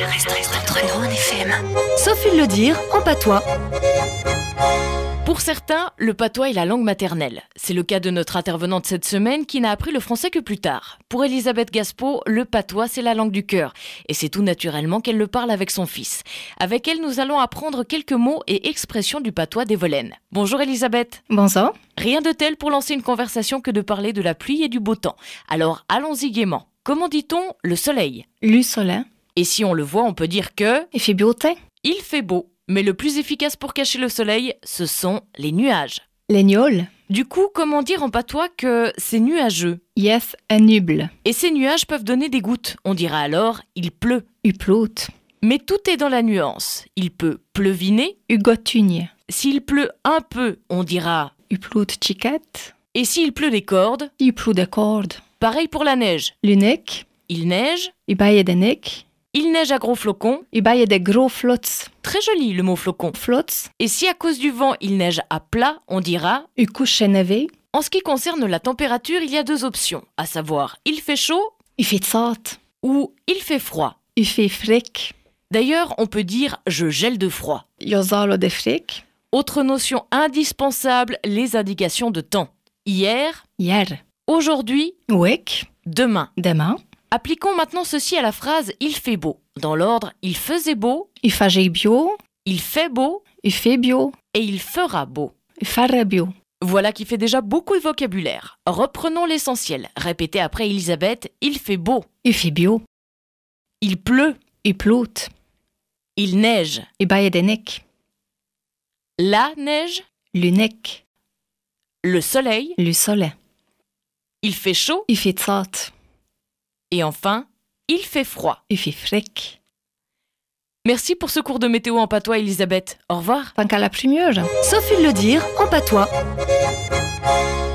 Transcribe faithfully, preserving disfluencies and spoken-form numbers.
reste entre nous en F M. Sauf il le dire en patois. Pour certains, le patois est la langue maternelle. C'est le cas de notre intervenante cette semaine qui n'a appris le français que plus tard. Pour Elisabeth Gaspo, le patois, c'est la langue du cœur. Et c'est tout naturellement qu'elle le parle avec son fils. Avec elle, nous allons apprendre quelques mots et expressions du patois des Volaines. Bonjour Elisabeth. Bonjour. Rien de tel pour lancer une conversation que de parler de la pluie et du beau temps. Alors allons-y gaiement. Comment dit-on le soleil? Le soleil. Et si on le voit, on peut dire que... Il fait beau temps. Il fait beau. Mais le plus efficace pour cacher le soleil, ce sont les nuages. Les nuages. Du coup, comment dire en patois que c'est nuageux? Yes, un nuble. Et ces nuages peuvent donner des gouttes. On dira alors « il pleut ». U plout. Mais tout est dans la nuance. Il peut pleuviner. U gotugne. S'il pleut un peu, on dira U plout chiquette. « et s'il pleut des cordes ». U plout de corde. Pareil pour la neige. L'unique. Il neige. U baille de nick. Il neige à gros flocons. U baille de gros flots. Très joli le mot flocon. Flots. Et si à cause du vent, il neige à plat, on dira... U couche nevé. En ce qui concerne la température, il y a deux options, à savoir il fait chaud U fait salt. ou il fait froid. U fait fric. D'ailleurs, on peut dire je gèle de froid. Yo zalo de fric. Autre notion indispensable, les indications de temps. Hier, Hier. aujourd'hui, Wick. demain. Demain. Appliquons maintenant ceci à la phrase « il fait beau ». Dans l'ordre « il faisait beau U fage bio. »,« il fait beau U fait bio. » et il fera beau. U fare bio. Voilà qui fait déjà beaucoup de vocabulaire. Reprenons l'essentiel. Répétez après Elisabeth « il fait beau U fait bio. »,« il pleut U plout. »,« il neige U baille de nick. »« la neige L'unique. »« le soleil Le soleil. »« il fait chaud U fait salt. »« et enfin il fait froid. U fait fric. » Merci pour ce cours de météo en patois Elisabeth. Au revoir. Tant qu'à la première. Sauf il le dire en patois.